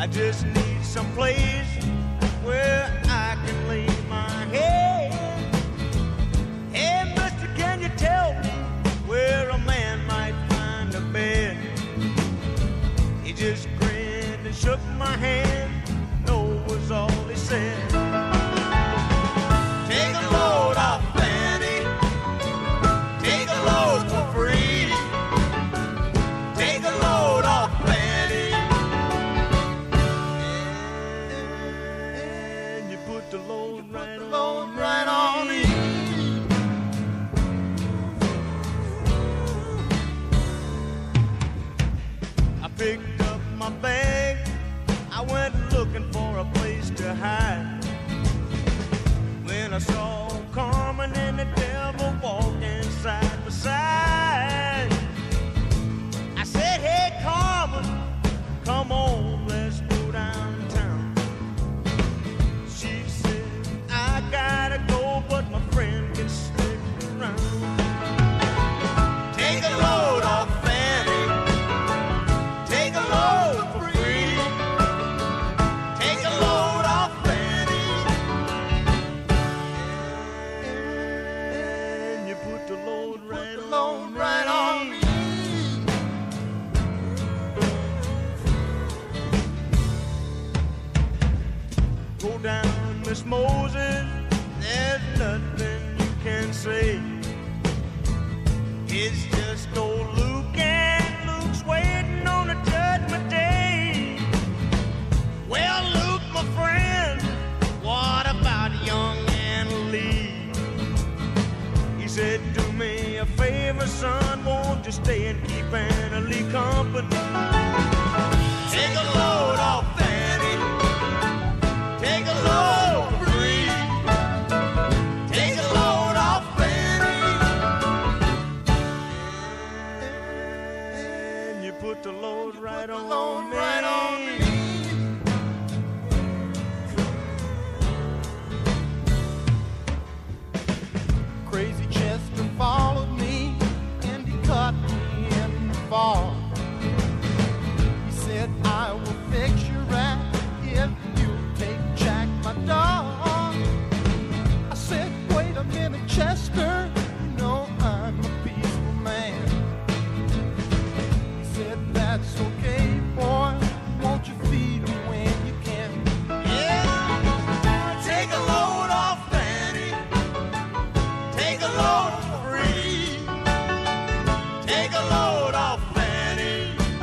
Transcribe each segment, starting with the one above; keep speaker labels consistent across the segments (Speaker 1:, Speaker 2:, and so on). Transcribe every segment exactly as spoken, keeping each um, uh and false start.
Speaker 1: just need some place where I can lay my head. Hey, mister, can you tell me where a man might find a bed? He just grinned and shook my hand. No was all he said. Take a load off Fanny. Take a load for free. Take a load off Fanny. And you put the load right on, right on me. I picked up my bag. I went looking for a place to hide. When I saw Carmen and the devil walking side by side, I said, hey Carmen, come on, let's go downtown. She said, I gotta go, but my friend can stick around. Take a load off Fanny. Take a load for free. Take a load off Fanny. And you put the load right on, load right on me. Go down, Miss Moses, there's nothing you can say. It's just old Luke, and Luke's waiting on a judgment day. Well, Luke, my friend, what about young Anna Lee? He said, do me a favor, son, won't you stay and keep Anna Lee company? Take a load off Fanny. Take a load free. Take a load off Fanny. And you put the load right on, load right on me. Crazy Chester followed me and he caught me in the fall. He said, I will fix your rat if you take Jack, my dog. I said, wait a minute, Chester, you know I'm a peaceful man. He said, that's okay, boy, won't you feed him when you can? Yeah, take a load off Fanny. Take a load free. Take a load off Fanny.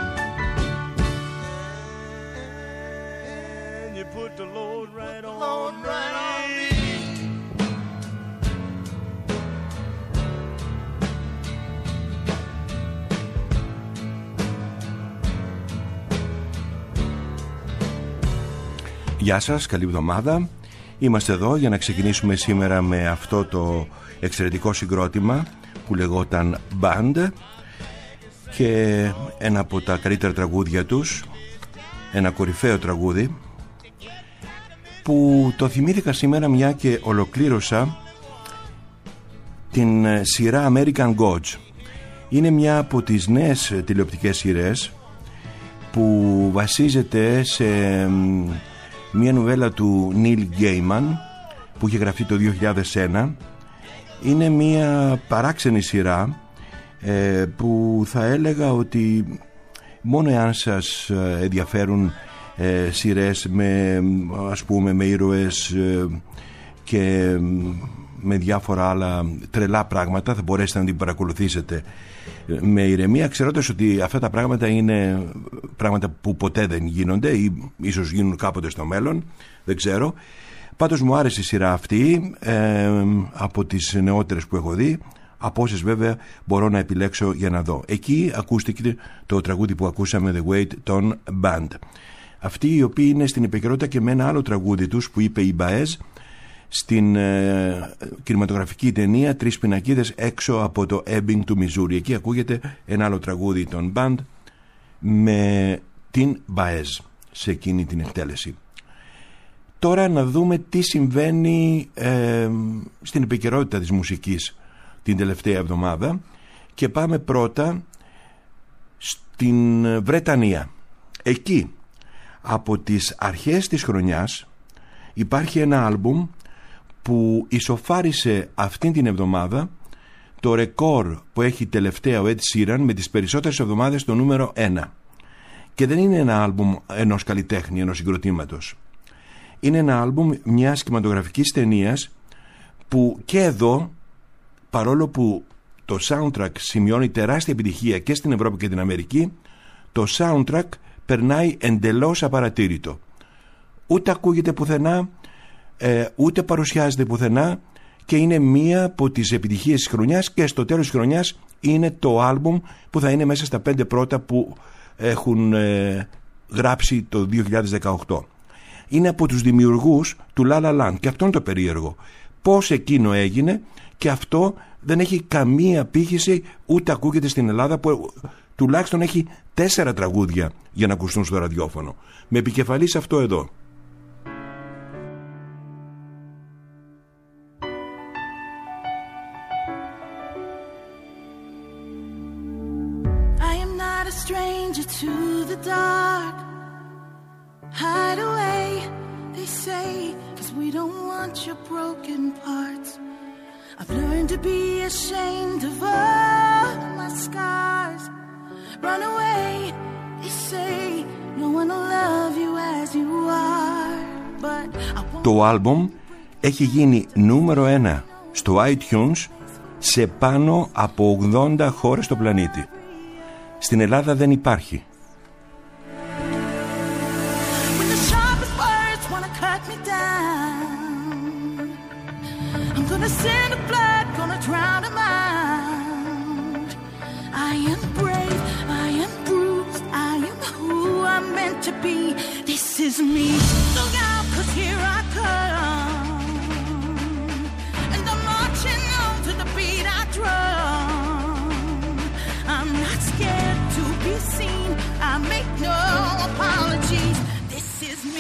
Speaker 1: And you put the load right on, load right on me.
Speaker 2: Γεια σας, καλή εβδομάδα. Είμαστε εδώ για να ξεκινήσουμε σήμερα με αυτό το εξαιρετικό συγκρότημα που λεγόταν Band και ένα από τα καλύτερα τραγούδια τους, ένα κορυφαίο τραγούδι που το θυμήθηκα σήμερα μια και ολοκλήρωσα την σειρά American Gods. Είναι μια από τις νέες τηλεοπτικές σειρές που βασίζεται σε μια νουβέλα του Neil Gaiman που είχε γραφτεί το δύο χιλιάδες ένα. Είναι μια παράξενη σειρά ε, που θα έλεγα ότι μόνο εάν σας ενδιαφέρουν ε, σειρές με, ας πούμε, με ήρωες ε, και με διάφορα άλλα τρελά πράγματα θα μπορέσετε να την παρακολουθήσετε με ηρεμία, ξέροντας ότι αυτά τα πράγματα είναι πράγματα που ποτέ δεν γίνονται ή ίσως γίνουν κάποτε στο μέλλον, δεν ξέρω. Πάντως μου άρεσε η σειρά αυτή, ε, από τις νεότερες που έχω δει, από όσες βέβαια μπορώ να επιλέξω για να δω. Εκεί ακούστηκε το τραγούδι που ακούσαμε, The Weight των Band. Αυτοί οι οποίοι είναι στην επικαιρότητα και με ένα άλλο τραγούδι τους που είπε η Baez στην ε, κινηματογραφική ταινία Τρεις πινακίδες έξω από το Ebbing του Μιζούρι. Εκεί ακούγεται ένα άλλο τραγούδι των Band με την Baez σε εκείνη την εκτέλεση. Τώρα να δούμε τι συμβαίνει ε, στην επικαιρότητα της μουσικής την τελευταία εβδομάδα και πάμε πρώτα στην Βρετανία. Εκεί από τις αρχές της χρονιάς υπάρχει ένα άλμπουμ που ισοφάρισε αυτήν την εβδομάδα το ρεκόρ που έχει τελευταία ο Ed Sheeran με τις περισσότερες εβδομάδες στο νούμερο ένα. Και δεν είναι ένα άλμπουμ ενός καλλιτέχνη, ενός συγκροτήματος. Είναι ένα άλμπουμ μιας κινηματογραφικής ταινίας που και εδώ, παρόλο που το soundtrack σημειώνει τεράστια επιτυχία και στην Ευρώπη και την Αμερική, το soundtrack περνάει εντελώς απαρατήρητο. Ούτε ακούγεται πουθενά, ε, ούτε παρουσιάζεται πουθενά και είναι μία από τις επιτυχίες της χρονιάς και στο τέλος της χρονιάς είναι το άλμπουμ που θα είναι μέσα στα πέντε πρώτα που έχουν ε, γράψει το δύο χιλιάδες δεκαοκτώ. Είναι από τους δημιουργούς του La La Land και αυτό είναι το περίεργο. Πώς εκείνο έγινε και αυτό δεν έχει καμία πήχηση, ούτε ακούγεται στην Ελλάδα που τουλάχιστον έχει τέσσερα τραγούδια για να ακουστούν στο ραδιόφωνο. Με επικεφαλής αυτό εδώ.
Speaker 3: Stranger to the dark, hide away, they say, 'cause we don't want your broken parts. I've learned to be ashamed of all my scars. Run away, they say, no one will love you as you are. But I won't.
Speaker 2: Το άλμπομ έχει γίνει νούμερο ένα στο iTunes σε πάνω από ογδόντα χώρες στο πλανήτη. Στην Ελλάδα δεν υπάρχει.
Speaker 3: I make no apologies. This is me.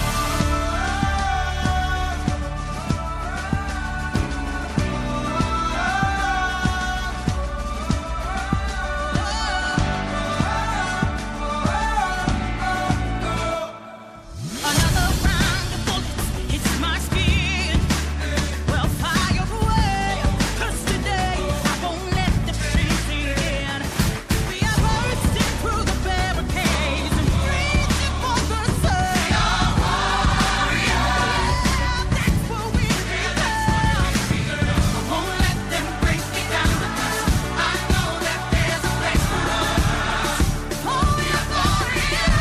Speaker 3: Another round of bullets hits my skin. Well, fire away, 'cause today I won't let the pain sink in. We are bursting through the barricades and reaching for the sun. Yeah, that's what we become. I won't let them break me down. I know that there's a place for us. Oh, yeah, glory, yeah.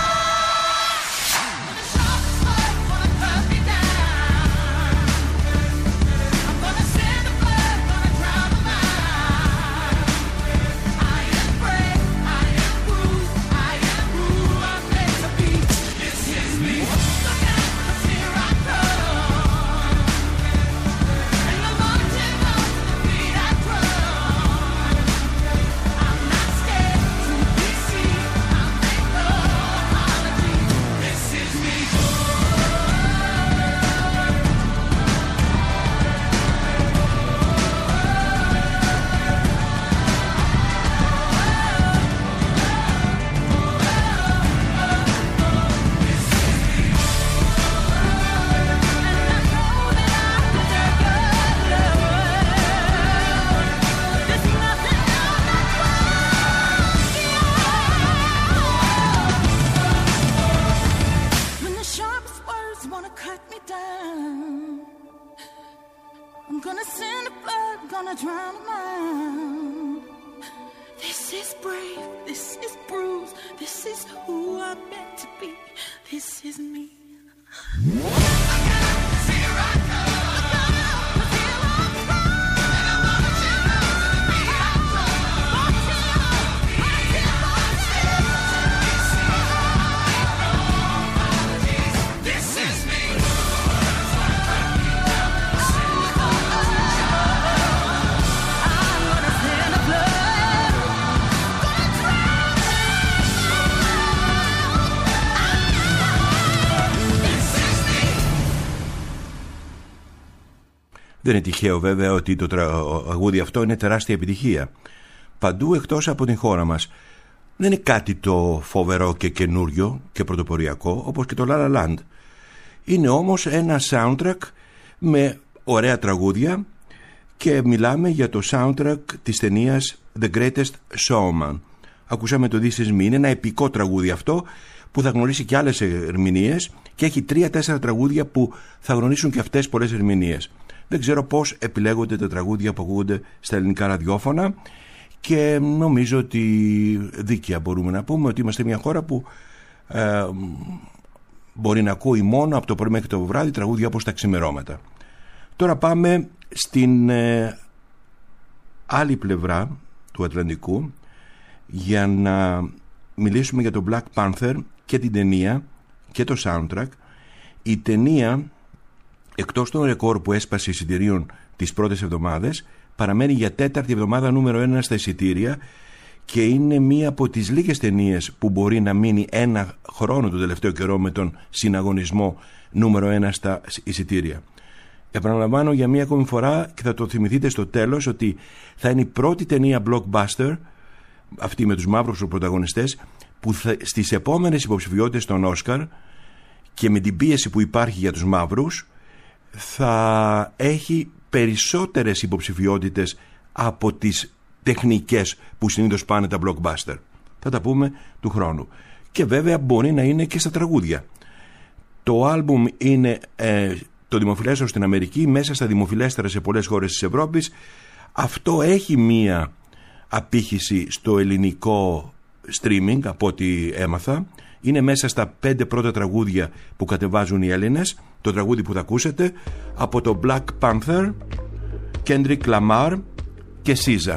Speaker 3: When the sharpest words wanna cut me down, I'm gonna send the blood, gonna drown the mind. I am brave, I am bruised, I am who I'm meant to be. This is me. Look out, 'cause here I come. And the mountain of defeat I drum. I'm not scared to be seen. I make no apologies. This is me. When the sharpest words wanna cut me down, I'm gonna send the blood, gonna drown the mind. This is brave, this is bruised, this is who I'm meant to be. This is me.
Speaker 2: Δεν είναι τυχαίο βέβαια ότι το τραγούδι αυτό είναι τεράστια επιτυχία παντού εκτός από την χώρα μας. δεν είναι κάτι το φοβερό και καινούριο και πρωτοποριακό όπως και το La La Land. Είναι όμως ένα soundtrack με ωραία τραγούδια και μιλάμε για το soundtrack της ταινίας The Greatest Showman. Ακούσαμε το This Is Me, είναι ένα επικό τραγούδι αυτό που θα γνωρίσει και άλλες ερμηνείες και έχει τρία-τέσσερα τραγούδια που θα γνωρίσουν και αυτές πολλές ερμηνείες. Δεν ξέρω πώς επιλέγονται τα τραγούδια που ακούγονται στα ελληνικά ραδιόφωνα και νομίζω ότι δίκαια μπορούμε να πούμε ότι είμαστε μια χώρα που ε, μπορεί να ακούει μόνο από το πρωί μέχρι το βράδυ τραγούδια όπως τα ξημερώματα. Τώρα πάμε στην ε, άλλη πλευρά του Ατλαντικού για να μιλήσουμε για το Black Panther και την ταινία και το soundtrack. Η ταινία, εκτός των ρεκόρ που έσπασε εισιτηρίων τις πρώτες εβδομάδες, παραμένει για τέταρτη εβδομάδα νούμερο ένα στα εισιτήρια και είναι μία από τις λίγες ταινίες που μπορεί να μείνει ένα χρόνο το τελευταίο καιρό με τον συναγωνισμό νούμερο ένα στα εισιτήρια. Επαναλαμβάνω για μία ακόμη φορά και θα το θυμηθείτε στο τέλος ότι θα είναι η πρώτη ταινία blockbuster, αυτή με τους μαύρους πρωταγωνιστές, που θα, στις επόμενες υποψηφιότητες των Όσκαρ και με την πίεση που υπάρχει για τους μαύρους θα έχει περισσότερες υποψηφιότητες από τις τεχνικές που συνήθως πάνε τα blockbuster. Θα τα πούμε του χρόνου. Και βέβαια μπορεί να είναι και στα τραγούδια. Το άλμπουμ είναι ε, το δημοφιλέστερο στην Αμερική, μέσα στα δημοφιλέστερα σε πολλές χώρες της Ευρώπης. Αυτό έχει μία απήχηση στο ελληνικό streaming από ό,τι έμαθα. Είναι μέσα στα πέντε πρώτα τραγούδια που κατεβάζουν οι Έλληνες. Το τραγούδι που θα ακούσετε από το Black Panther, Kendrick Lamar και SZA.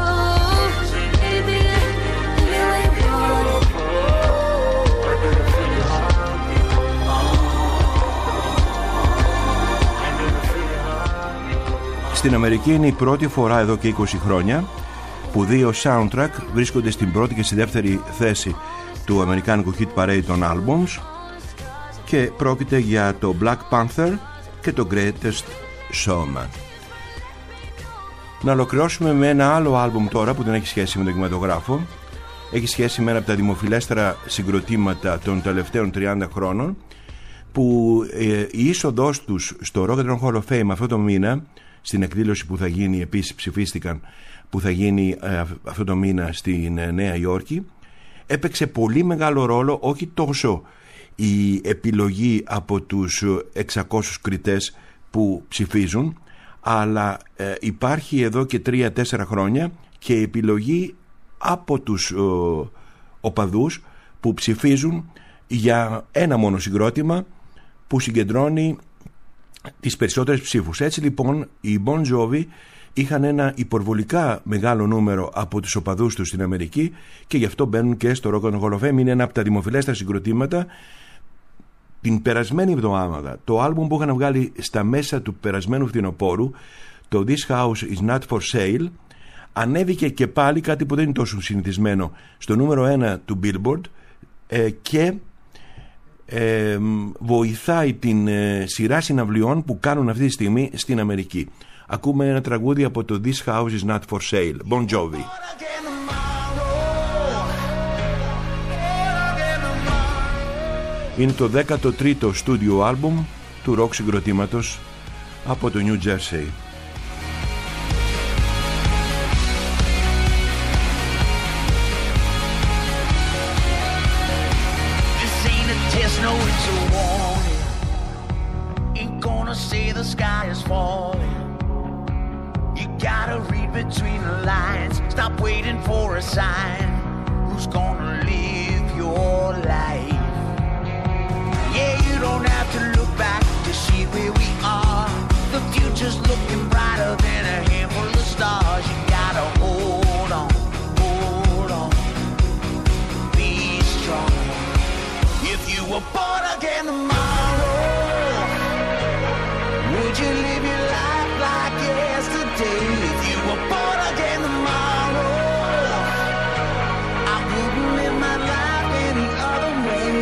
Speaker 3: Anything, anything
Speaker 2: Στην Αμερική είναι η πρώτη φορά εδώ και είκοσι χρόνια που δύο soundtrack βρίσκονται στην πρώτη και στη δεύτερη θέση του αμερικάνικου hit parade των albums, και πρόκειται για το Black Panther και το Greatest Showman. Να ολοκληρώσουμε με ένα άλλο άλμπουμ τώρα που δεν έχει σχέση με τον κινηματογράφο. Έχει σχέση με ένα από τα δημοφιλέστερα συγκροτήματα των τελευταίων τριάντα χρόνων, που ε, η είσοδός τους στο Rock and Roll Hall of Fame αυτό το μήνα, στην εκδήλωση που θα γίνει, επίσης ψηφίστηκαν, που θα γίνει ε, αυτό το μήνα στην ε, Νέα Υόρκη, έπαιξε πολύ μεγάλο ρόλο, όχι τόσο η επιλογή από τους εξακόσιους κριτές που ψηφίζουν, αλλά ε, υπάρχει εδώ και τρία τέσσερα χρόνια και η επιλογή από τους ε, οπαδούς που ψηφίζουν για ένα μόνο συγκρότημα που συγκεντρώνει τις περισσότερες ψήφους. Έτσι λοιπόν οι Bon Jovi είχαν ένα υπορβολικά μεγάλο νούμερο από τους οπαδούς τους στην Αμερική και γι' αυτό μπαίνουν και στο Rock and Roll Hall of Fame. Είναι ένα από τα δημοφιλέστερα συγκροτήματα. Την περασμένη εβδομάδα το άλμπουμ που είχαν βγάλει στα μέσα του περασμένου φθινοπόρου, το This House Is Not For Sale, ανέβηκε και πάλι, κάτι που δεν είναι τόσο συνηθισμένο, στο νούμερο ένα του Billboard, ε, και ε, βοηθάει την ε, σειρά συναυλιών που κάνουν αυτή τη στιγμή στην Αμερική. Ακούμε ένα τραγούδι από το This House Is Not For Sale, Bon Jovi. Είναι το δέκατο τρίτο στούντιο άλμπουμ του ροκ συγκροτήματος από το New Jersey.
Speaker 4: No, it's a warning. Ain't gonna say the sky is falling. You gotta read between the lines. Stop waiting for a sign. Who's gonna live your life? Yeah, you don't have to look back to see where we are. The future's looking brighter than a handful of stars. You gotta hold on, hold on. Be strong. If you were born again tomorrow, would you live your life like yesterday? If you were born again tomorrow, I wouldn't live my life any other way.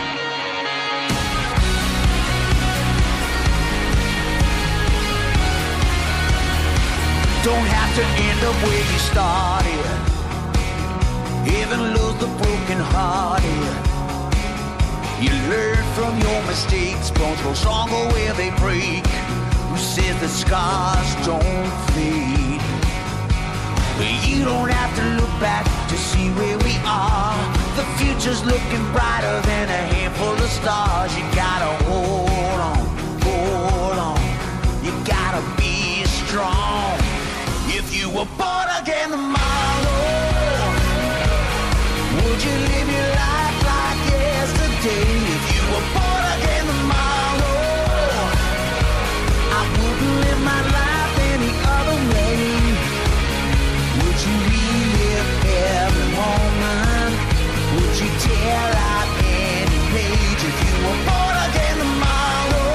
Speaker 4: Don't have to end up where you started. Heaven loves the broken-hearted. You learn from your mistakes, bones grow stronger where they break. Who says the scars don't fade? But you don't have to look back to see where we are. The future's looking brighter than a handful of stars. You gotta hold on, hold on. You gotta be strong. If you were born again tomorrow, would you live your life like yesterday? If you were born again tomorrow, I wouldn't live my life any other way. Would you relive every moment? Would you tear out any page? If you were born again tomorrow,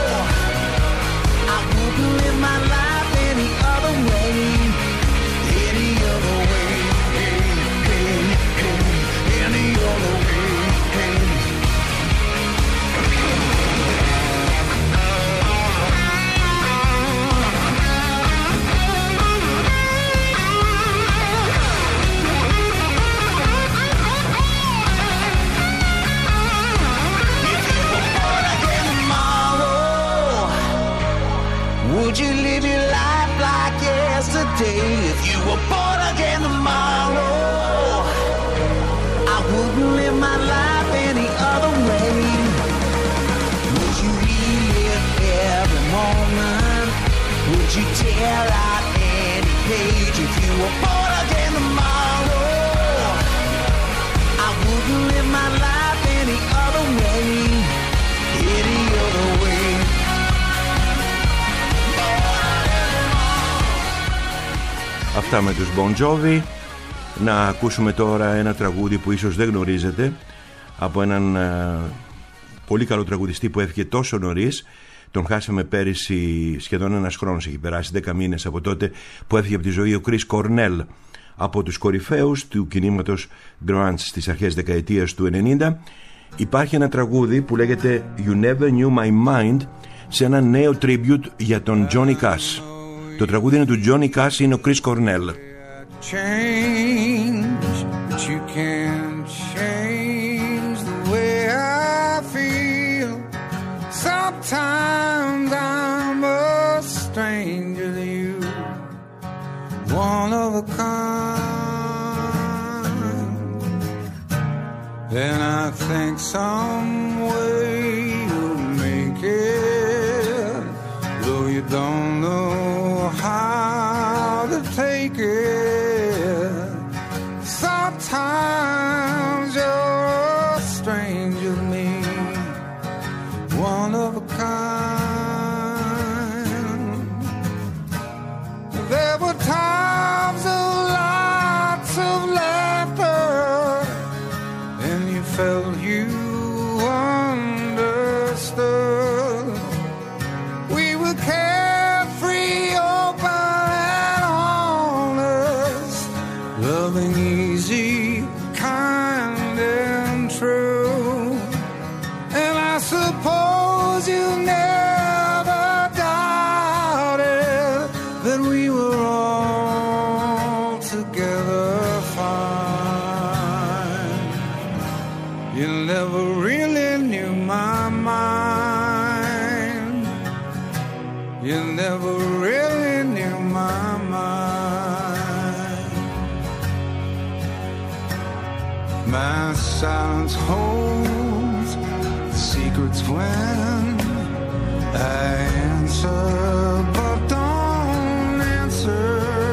Speaker 4: I wouldn't live my life any other way. Any other way, hey, hey, hey, any other way, hey. Would you live your life like yesterday? If you were born again tomorrow, I wouldn't live my life any other way. Would you relive every moment? Would you tear out any page? If you were born again tomorrow, I wouldn't live my life any other way. Any other way.
Speaker 2: Αυτά με τους Bon Jovi. Να ακούσουμε τώρα ένα τραγούδι που ίσως δεν γνωρίζετε, από έναν α, πολύ καλό τραγουδιστή που έφυγε τόσο νωρίς, Τον χάσαμε πέρυσι, σχεδόν ένας χρόνος έχει περάσει, δέκα μήνες από τότε που έφυγε από τη ζωή ο Chris Cornell, από τους κορυφαίους του κινήματος grunge στις αρχές δεκαετίας του ενενήντα. Υπάρχει ένα τραγούδι που λέγεται You Never Knew My Mind, σε ένα νέο tribute για τον Johnny Cash. Το τραγούδι είναι του Johnny Cash, είναι ο Chris Cornell.
Speaker 5: Change, but you can't change the way I feel. Sometimes I'm a stranger to you, one of a kind. Then I think some way you'll make it, though you don't know how to take it. Sometimes you're a stranger to me, one of a kind. There were times of lots of laughter, and you felt you understood. We were carefree, open and honest, loving easy, kind and true. And I suppose you never doubted that we were all together fine. You never really knew my mind. You never really knew my mind. My silence holds the secrets when I answer, but don't answer.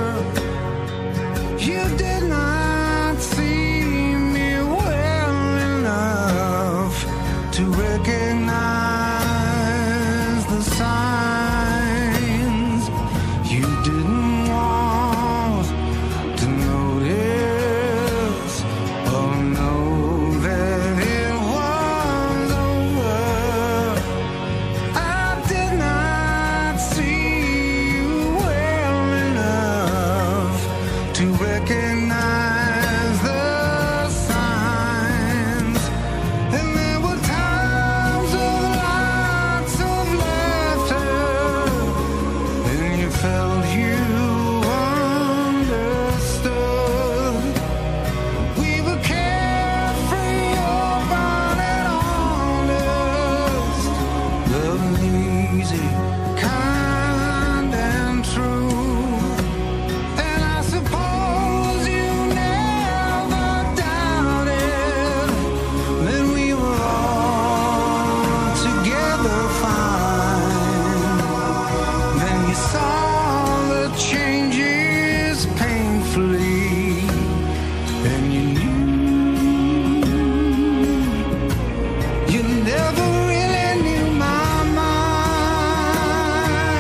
Speaker 5: You did not see me well enough to recognize the signs. You didn't want to notice or know that it was over. I did not see you well enough to recognize the signs. And there were times of lots of laughter, and you felt you understood. We were carefree, open and honest, loving easy, kind and true. And I suppose you never doubted that we were all together fine. Then you saw the changes painfully, and you knew you never really knew my mind.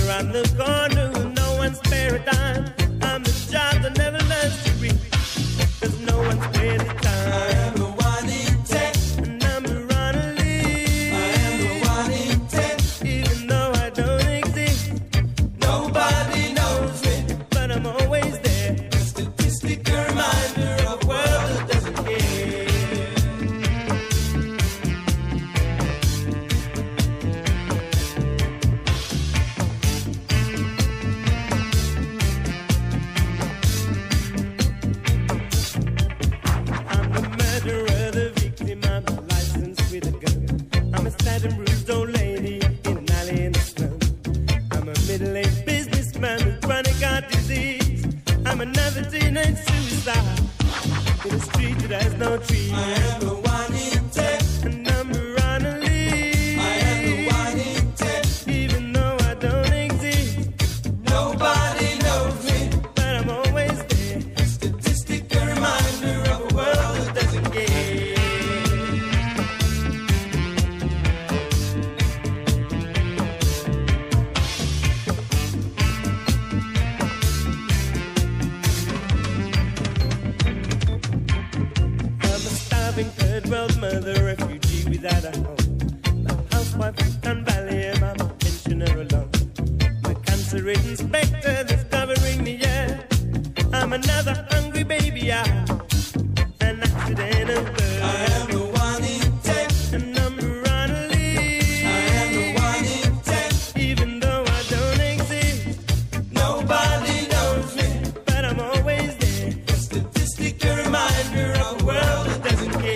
Speaker 1: around the corner, no one spare a dime. I'm the job that never learns to read, 'cause no one's wasting time. I am the one in ten, number on a lead. I am the one in ten, even though I don't exist. Nobody knows me, but I'm always there. A statistical reminder of a world that doesn't care. And bruised old lady in an alley in the slum. I'm a middle-aged businessman with chronic heart disease. I'm another teenage suicide in a street that has no trees. I am the one in ten, a number on a lead. I am the one in ten, even though I don't exist. Nobody knows me, but I'm always there. A statistical reminder of a world that doesn't care. Third world mother, refugee without a home. The housewife from Sun Valley, and I'm a pensioner alone. The cancer-ridden spectre that's covering me, yeah. I'm another hungry baby, yeah. An accident of birth. I am the one in ten, a number on a lead. I am the one in ten, even though I don't exist. Nobody knows me, but I'm always there. A statistical reminder of a world that doesn't care.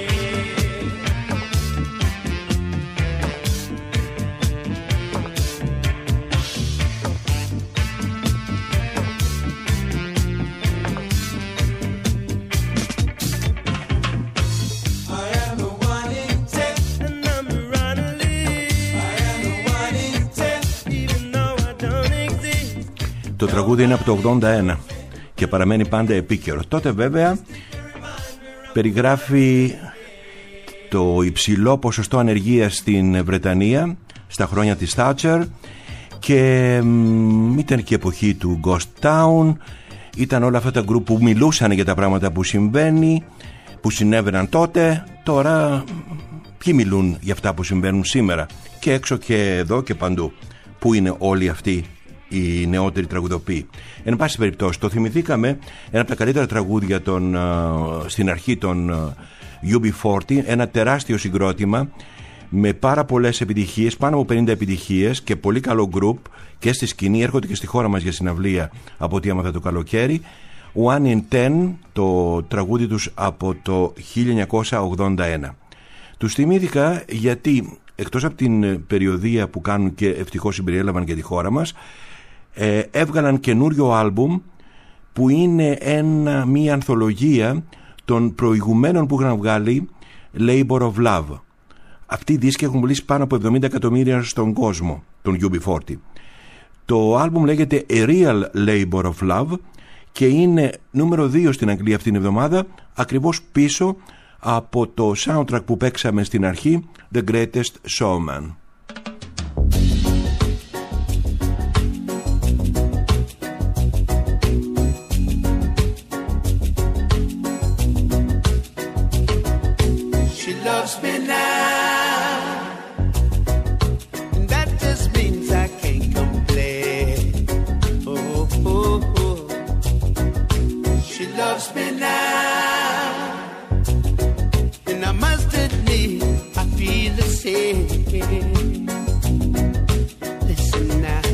Speaker 2: Το τραγούδι είναι από το ογδόντα ένα και παραμένει πάντα επίκαιρο. Τότε βέβαια περιγράφει το υψηλό ποσοστό ανεργίας στην Βρετανία στα χρόνια της Thatcher και μ, ήταν και η εποχή του Ghost Town. Ήταν όλα αυτά τα γκρουπ που μιλούσαν για τα πράγματα που συμβαίνει, που συνέβαιναν τότε. Τώρα ποιοι μιλούν για αυτά που συμβαίνουν σήμερα, και έξω και εδώ και παντού. Πού είναι όλοι αυτοί οι νεότεροι τραγουδοποιοί? Εν πάση περιπτώσει, το θυμηθήκαμε ένα από τα καλύτερα τραγούδια των, uh, στην αρχή των uh, γιου μπι φορτί, ένα τεράστιο συγκρότημα με πάρα πολλές επιτυχίες, πάνω από πενήντα επιτυχίες και πολύ καλό γκρουπ και στη σκηνή. Έρχονται και στη χώρα μας για συναυλία από ό,τι άμαθα το καλοκαίρι. One in Ten, το τραγούδι τους από το χίλια εννιακόσια ογδόντα ένα. Τους θυμήθηκα γιατί εκτός από την περιοδεία που κάνουν και ευτυχώς συμπεριέλαβαν και τη χώρα μας, ε, έβγαλαν καινούριο άλμπουμ που είναι ένα, μια ανθολογία των προηγουμένων που είχαν βγάλει Labor of Love. Αυτοί οι δίσκοι έχουν πουλήσει πάνω από εβδομήντα εκατομμύρια στον κόσμο, τον γιου μπι φορτί. Το άλμπουμ λέγεται A Real Labor of Love και είναι νούμερο δύο στην Αγγλία αυτήν την εβδομάδα, ακριβώς πίσω από το soundtrack που παίξαμε στην αρχή, The Greatest Showman.
Speaker 6: She loves me now, and that just means I can't complain. Oh, oh, oh. She loves me now, and I must admit I feel the same. Listen now,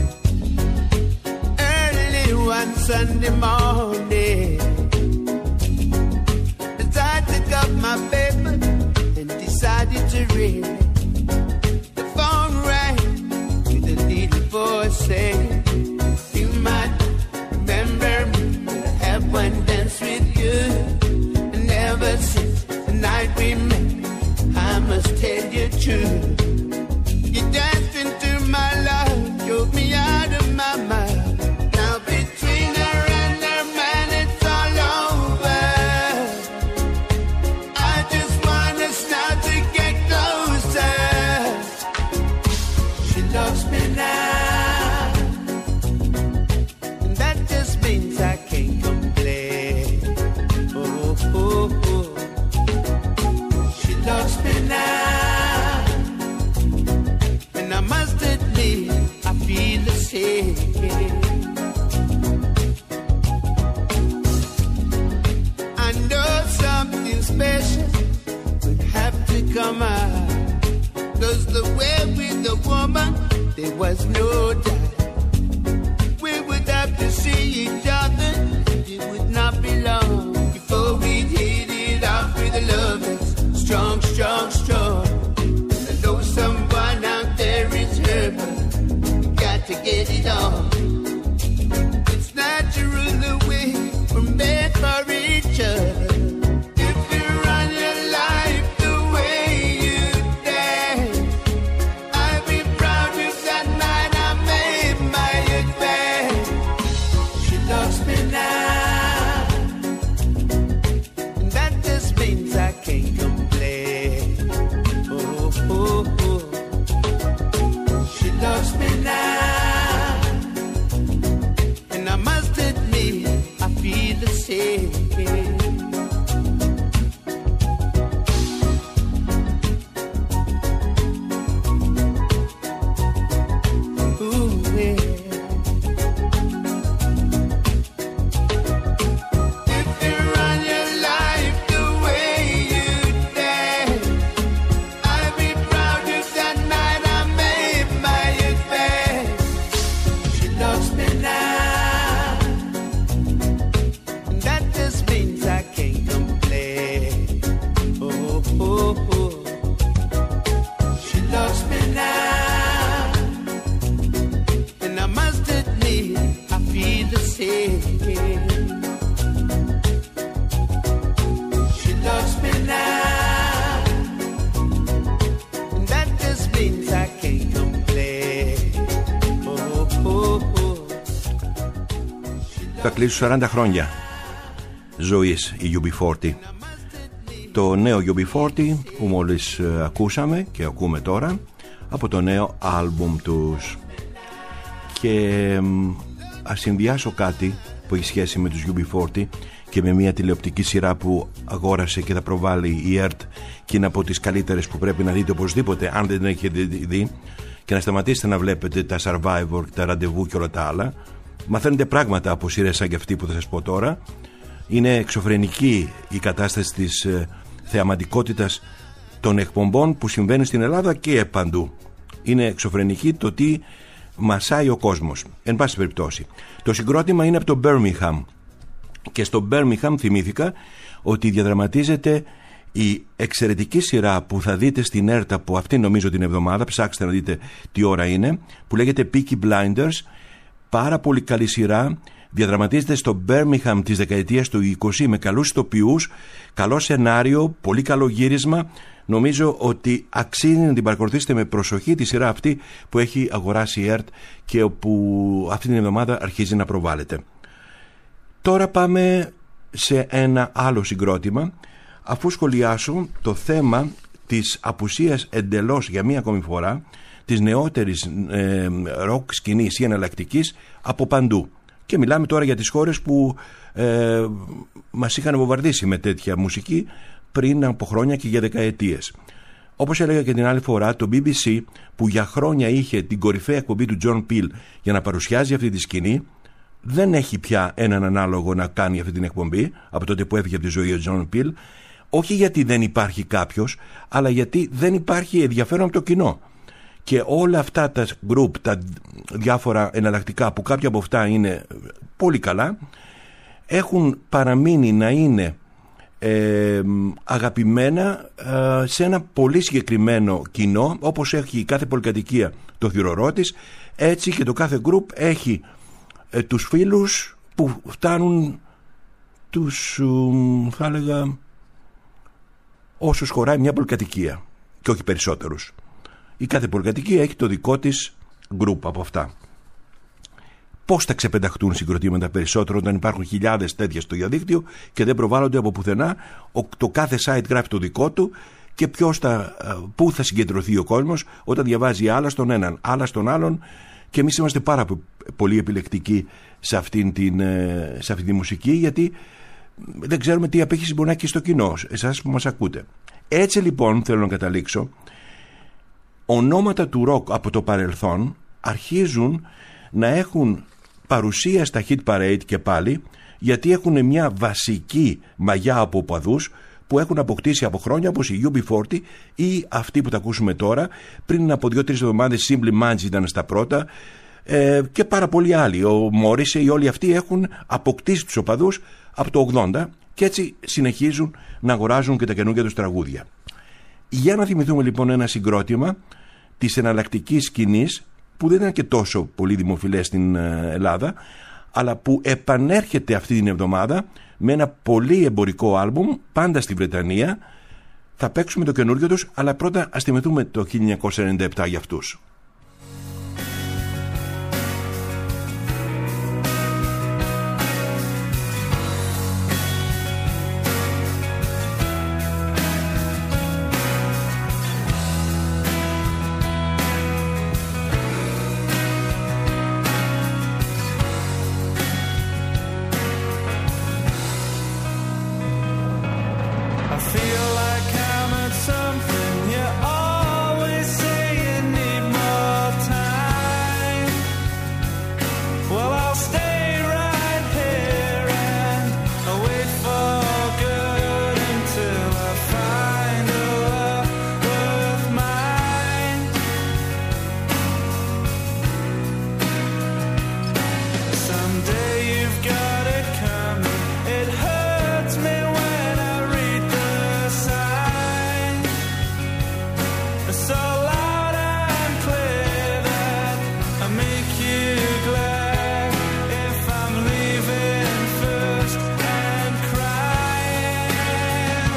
Speaker 6: early one Sunday morning, as I took up my paper and decided to read, the phone rang with a little voice saying, "You might remember me, I have one dance with you, and ever since the night we met, I must tell you true. You danced into my life, drove me out of my mind. Now between her and her man, it's all over. I just want us now to get closer. She loves me now, your mind. 'Cause the way with the woman, there was no doubt. We would have to see each other, it would not be long before we'd hit it off with the love that's strong, strong, strong. I know someone out there is hurt, but you got to get it on. It's natural the way we're made for each other. If you run your life the way you dare, I'd be proud if that night I made my advance. She loves me now, and that just means I can't complain. Oh, oh, oh. She loves me now, and I must admit I feel the same. Ooh, yeah. If you run your life the way you dare, I'd be proud if that night I made my advance. She loves me now, and that just means I can't complain. Oh, oh, oh. She loves me now, and I must admit I feel the same. She loves me now, and that just means I can't complain. Oh, oh, oh.
Speaker 2: Θα κλείσουν σαράντα χρόνια ζωής η γιου μπι φορτί. Το νέο γιου μπι φορτί που μόλις ε, ακούσαμε και ακούμε τώρα από το νέο άλμπουμ τους. Και ε, ας συνδυάσω κάτι που έχει σχέση με τους γιου μπι φορτί και με μια τηλεοπτική σειρά που αγόρασε και θα προβάλλει η ΕΡΤ και είναι από τις καλύτερες που πρέπει να δείτε οπωσδήποτε αν δεν έχετε δει, και να σταματήσετε να βλέπετε τα Survivor, τα ραντεβού και όλα τα άλλα. Μαθαίνετε πράγματα από σειρές σαν και αυτή που θα σας πω τώρα. Είναι εξωφρενική η κατάσταση της ε, θεαματικότητας των εκπομπών που συμβαίνει στην Ελλάδα και παντού. Είναι εξωφρενική το τι μασάει ο κόσμος. Εν πάση περιπτώσει, το συγκρότημα είναι από το Birmingham και στο Birmingham θυμήθηκα ότι διαδραματίζεται η εξαιρετική σειρά που θα δείτε στην ΕΡΤ από αυτή νομίζω την εβδομάδα, ψάξτε να δείτε τι ώρα είναι, που λέγεται Peaky Blinders. Πάρα πολύ καλή σειρά, διαδραματίζεται στο Birmingham της δεκαετίας του είκοσι με καλούς ηθοποιούς, καλό σενάριο, πολύ καλό γύρισμα. Νομίζω ότι αξίζει να την παρακολουθήσετε με προσοχή τη σειρά αυτή που έχει αγοράσει η ΕΡΤ και όπου αυτή την εβδομάδα αρχίζει να προβάλλεται. Τώρα πάμε σε ένα άλλο συγκρότημα, αφού σχολιάσω το θέμα της απουσίας εντελώς για μία ακόμη φορά της νεότερης ε, ροκ σκηνής ή εναλλακτικής από παντού. Και μιλάμε τώρα για τις χώρες που ε, μας είχαν βομβαρδίσει με τέτοια μουσική πριν από χρόνια και για δεκαετίες. Όπως έλεγα και την άλλη φορά, το μπι μπι σι που για χρόνια είχε την κορυφαία εκπομπή του John Peel για να παρουσιάζει αυτή τη σκηνή, δεν έχει πια έναν ανάλογο να κάνει αυτή την εκπομπή από τότε που έφυγε από τη ζωή ο John Peel. Όχι γιατί δεν υπάρχει κάποιος, αλλά γιατί δεν υπάρχει ενδιαφέρον από το κοινό. Και όλα αυτά τα group, τα διάφορα εναλλακτικά που κάποια από αυτά είναι πολύ καλά, έχουν παραμείνει να είναι ε, αγαπημένα ε, σε ένα πολύ συγκεκριμένο κοινό, όπως έχει κάθε πολυκατοικία το θυρωρό της, έτσι και το κάθε group έχει ε, τους φίλους που φτάνουν τους, ε, θα έλεγα, όσους χωράει μια πολυκατοικία και όχι περισσότερους. Η κάθε πολυκατοικία έχει το δικό της group από αυτά. Πώς θα ξεπενταχτούν συγκροτήματα περισσότερο όταν υπάρχουν χιλιάδες τέτοια στο διαδίκτυο και δεν προβάλλονται από πουθενά? Το κάθε site γράφει το δικό του και ποιος θα, πού θα συγκεντρωθεί ο κόσμος όταν διαβάζει άλλα στον έναν, άλλα στον άλλον, και εμείς είμαστε πάρα πολύ επιλεκτικοί σε αυτήν την, σε αυτή τη μουσική, γιατί δεν ξέρουμε τι απέχει μπορεί να έχει στο κοινό, εσάς που μας ακούτε. Έτσι λοιπόν θέλω να καταλήξω, ονόματα του ροκ από το παρελθόν αρχίζουν να έχουν παρουσία στα hit parade και πάλι, γιατί έχουν μια βασική μαγιά από οπαδούς που έχουν αποκτήσει από χρόνια, όπως η γιου μπι φορτί ή αυτή που τα ακούσουμε τώρα. Πριν από δύο-τρεις εβδομάδες Simply Minds ήταν στα πρώτα, ε, και πάρα πολλοί άλλοι. Ο Morrissey, όλοι αυτοί έχουν αποκτήσει τους οπαδούς από το ογδόντα και έτσι συνεχίζουν να αγοράζουν και τα καινούργια τους τραγούδια. Για να θυμηθούμε λοιπόν ένα συγκρότημα της εναλλακτικής σκηνής που δεν ήταν και τόσο πολύ δημοφιλές στην Ελλάδα, αλλά που επανέρχεται αυτή την εβδομάδα με ένα πολύ εμπορικό άλμπουμ, πάντα στη Βρετανία. Θα παίξουμε το καινούργιο τους, αλλά πρώτα ας θυμηθούμε το χίλια εννιακόσια ενενήντα επτά για αυτούς.
Speaker 5: I feel like I'm at something you always say you need more time. Well, I'll stay right here and I'll wait for good until I find a love worth mine. Someday you've got it coming. It hurts me when I read the sign. So loud and clear that I make you glad if I'm leaving first and crying.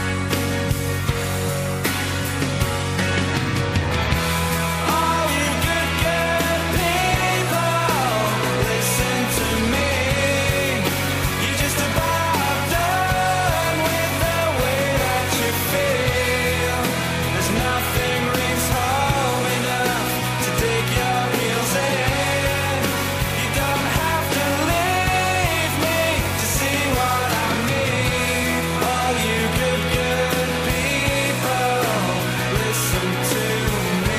Speaker 5: All you good, good people, listen to me. You're just about done with the way that you feel. There's nothing rings home enough to take your heels in. You don't have to leave me to see what I mean. All you good, good people, listen to me.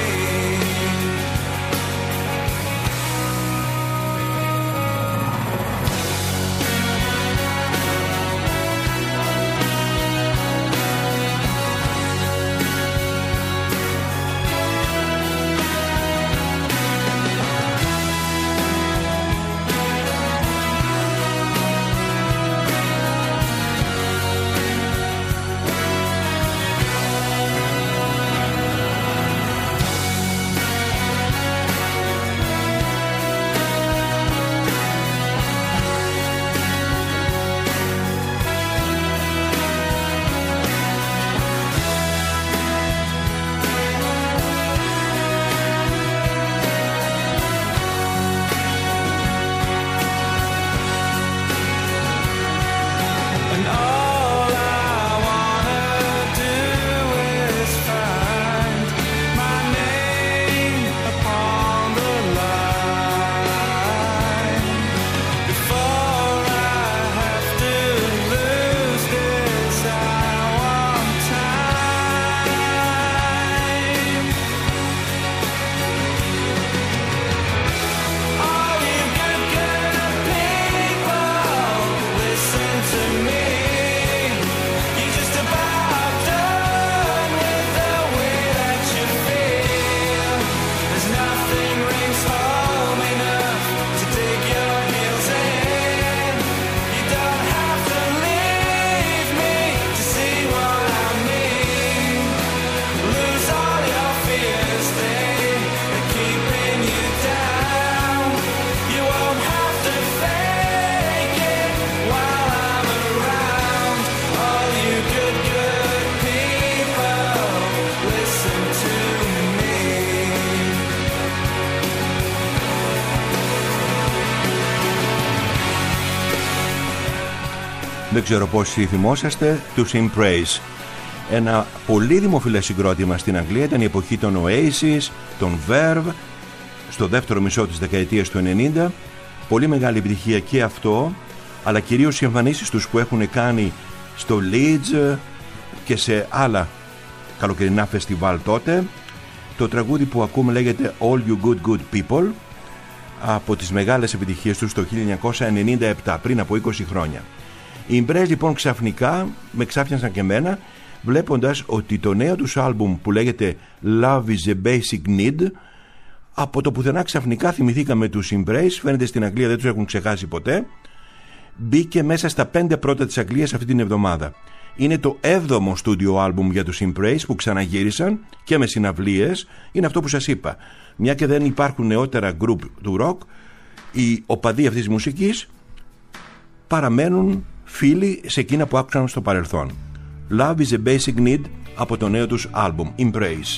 Speaker 5: And all I wanna do is find my name upon the line before I have to lose this. I want time. All you good, good people, listen to me. You're just about done with the way that you feel. There's nothing rings home enough to take your heels in. You don't have to leave me to see what I mean. Lose all your fears, they are keeping you down. You won't have to fake it while I'm around. All you good, good people, listen to me.
Speaker 2: Δεν ξέρω πόσοι θυμόσαστε τους In Praise. Ένα πολύ δημοφιλές συγκρότημα στην Αγγλία ήταν η εποχή των Oasis, των Verve, στο δεύτερο μισό της δεκαετίας του ενενήντα. Πολύ μεγάλη επιτυχία και αυτό, αλλά κυρίως οι εμφανίσεις τους που έχουν κάνει στο Leeds και σε άλλα καλοκαιρινά φεστιβάλ τότε. Το τραγούδι που ακούμε λέγεται All You Good Good People, από τις μεγάλες επιτυχίες τους το χίλια εννιακόσια ενενήντα επτά, πριν από είκοσι χρόνια. Οι Embrace λοιπόν ξαφνικά με ξάφνιασαν και εμένα, βλέποντας ότι το νέο τους άλμπουμ που λέγεται Love is a Basic Need, από το πουθενά ξαφνικά θυμηθήκαμε τους Embrace, φαίνεται στην Αγγλία δεν τους έχουν ξεχάσει ποτέ, μπήκε μέσα στα πέντε πρώτα της Αγγλίας αυτή την εβδομάδα. Είναι το έβδομο στούντιο άλμπουμ για τους Embrace που ξαναγύρισαν και με συναυλίες. Είναι αυτό που σας είπα. Μια και δεν υπάρχουν νεότερα γκρουπ του rock, οι οπαδοί αυτής της μουσικής παραμένουν φίλοι σε εκείνα που άκουσαν στο παρελθόν. Love is a Basic Need από το νέο τους άλμπουμ Embrace.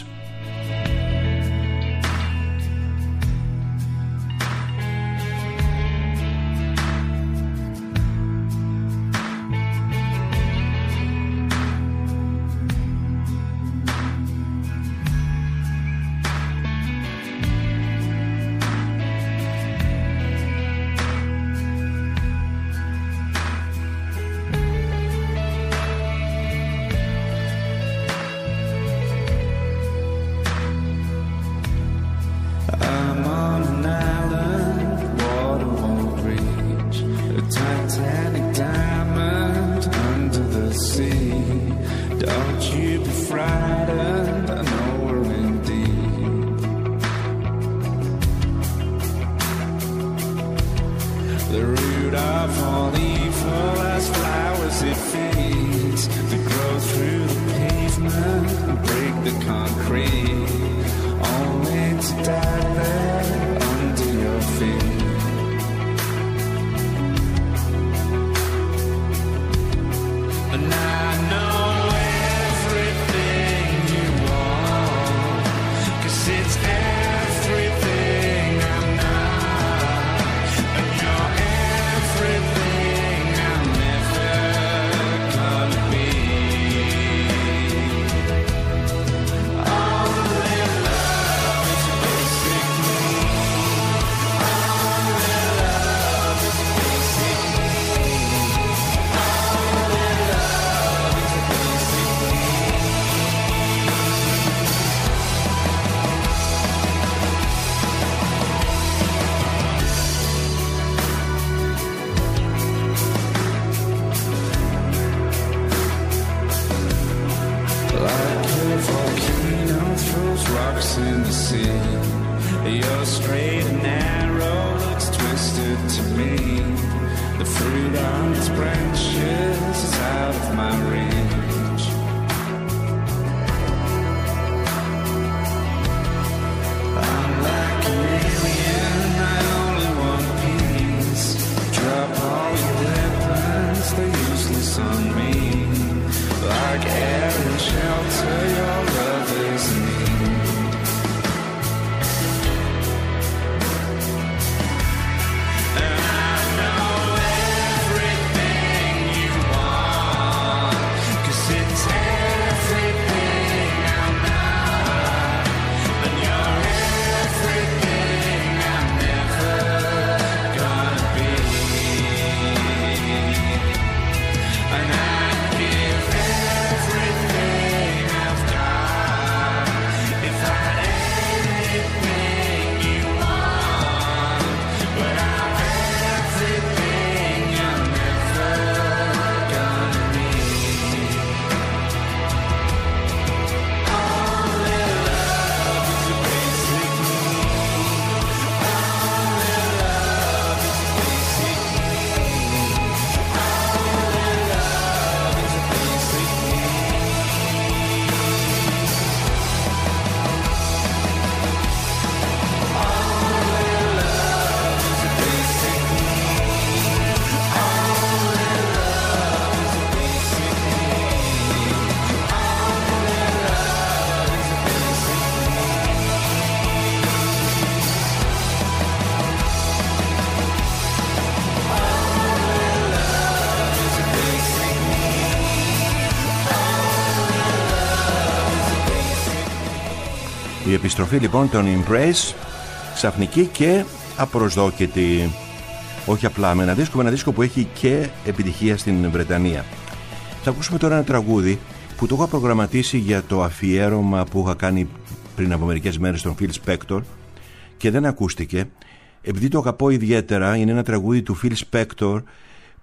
Speaker 2: Η επιστροφή λοιπόν των Embrace, ξαφνική και απροσδόκητη. Όχι απλά με ένα δίσκο, με ένα δίσκο που έχει και επιτυχία στην Βρετανία. Θα ακούσουμε τώρα ένα τραγούδι που το είχα προγραμματίσει για το αφιέρωμα που είχα κάνει πριν από μερικές μέρες στον Phil Spector και δεν ακούστηκε. Επειδή το αγαπώ ιδιαίτερα, είναι ένα τραγούδι του Phil Spector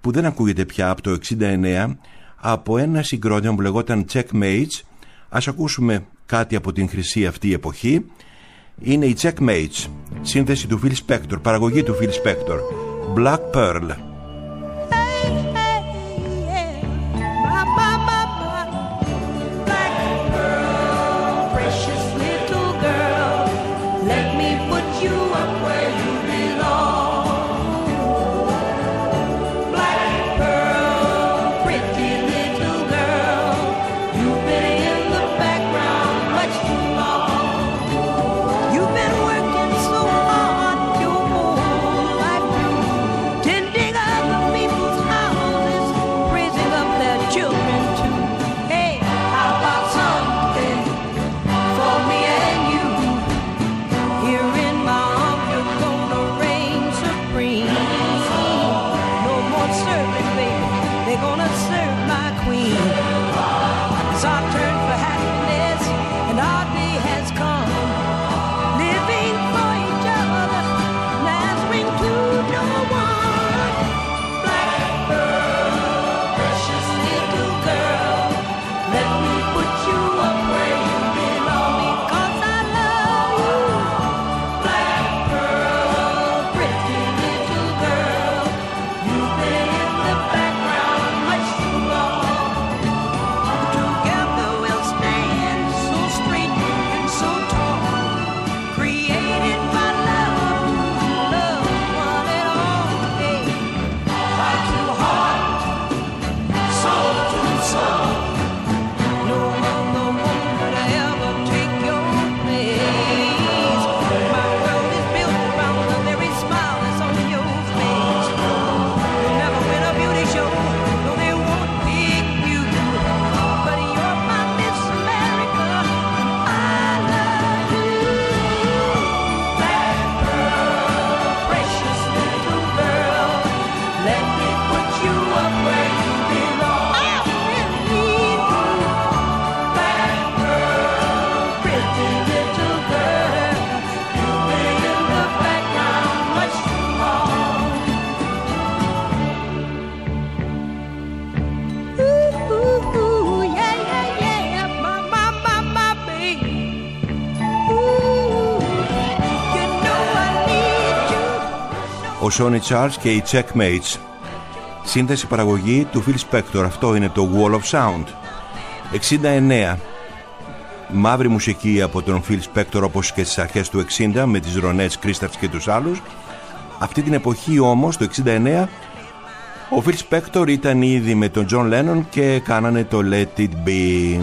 Speaker 2: που δεν ακούγεται πια από το εξήντα εννέα, από ένα συγκρότημα που λεγόταν Checkmates. Ας ακούσουμε κάτι από την χρυσή αυτή εποχή. Είναι οι Checkmates, σύνθεση του Phil Spector, παραγωγή του Phil Spector, Black Pearl. Ο Sonny Charles και οι Checkmates, σύνθεση παραγωγή του Phil Spector. Αυτό είναι το Wall of Sound. εξήντα εννέα, μαύρη μουσική από τον Phil Spector, όπως και στις αρχές του εξήντα με τις Ronettes, Crystals και τους άλλους. Αυτή την εποχή όμως, το εξήντα εννέα, ο Phil Spector ήταν ήδη με τον John Lennon και κάνανε το Let It Be.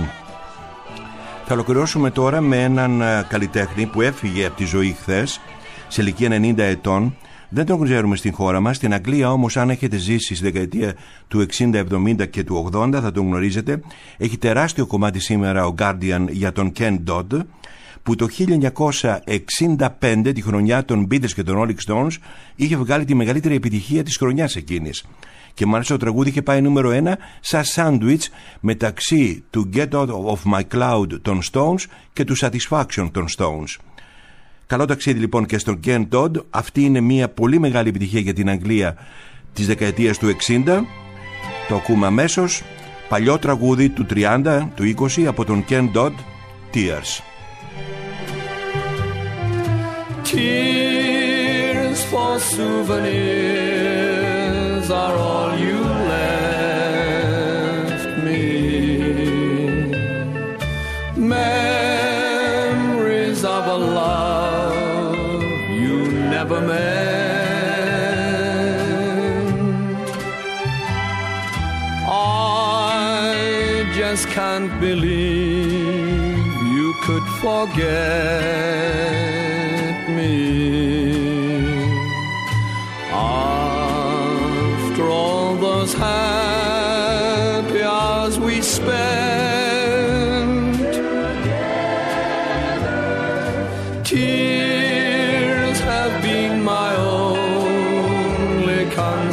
Speaker 2: Θα ολοκληρώσουμε τώρα με έναν καλλιτέχνη που έφυγε από τη ζωή χθες, σε ηλικία ενενήντα ετών. Δεν τον ξέρουμε στην χώρα μας. Στην Αγγλία όμως, αν έχετε ζήσει στη δεκαετία του εξήντα, εβδομήντα και του ογδόντα, θα τον γνωρίζετε. Έχει τεράστιο κομμάτι σήμερα ο Guardian για τον Ken Dodd, που το χίλια εννιακόσια εξήντα πέντε, τη χρονιά των Beatles και των Rolling Stones, είχε βγάλει τη μεγαλύτερη επιτυχία της χρονιάς εκείνης. Και μάλιστα το τραγούδι είχε πάει νούμερο ένα σαν σάντουιτς μεταξύ του Get Out of My Cloud των Stones και του Satisfaction των Stones. Καλό ταξίδι λοιπόν και στον Ken Dodd. Αυτή είναι μια πολύ μεγάλη επιτυχία για την Αγγλία της δεκαετίας του εξήντα. Το ακούμε αμέσως. Παλιό τραγούδι του τριάντα, του είκοσι, από τον Ken Dodd, Tears.
Speaker 5: Tears for souvenirs are all you left me. Memories of a love you never meant. I just can't believe you could forget me. After all those happy hours we spent together, tears have been my only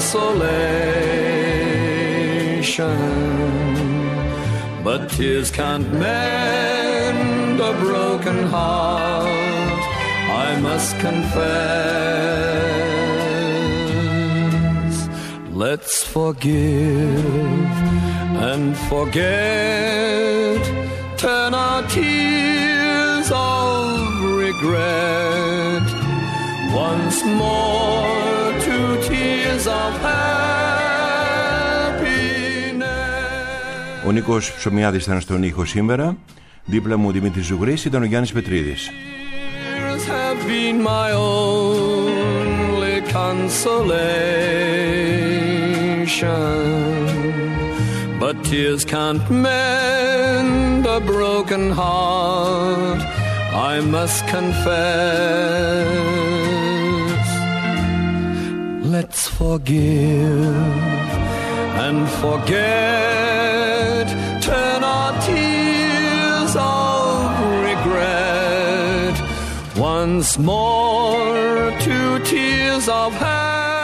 Speaker 5: consolation. But tears can't mend a broken heart, I must confess. Let's forgive and forget. Turn our tears of regret once more to tears of happiness.
Speaker 2: Ο Νίκος Ψωμιάδης ήταν στον ήχο σήμερα. Δίπλα μου ο Δημήτρης Ζουγρής, ήταν ο Γιάννης Πετρίδης.
Speaker 5: Tears have been my only consolation, but tears can't mend a broken heart, I must confess. Let's forgive and forget, turn our tears of regret once more to tears of happiness.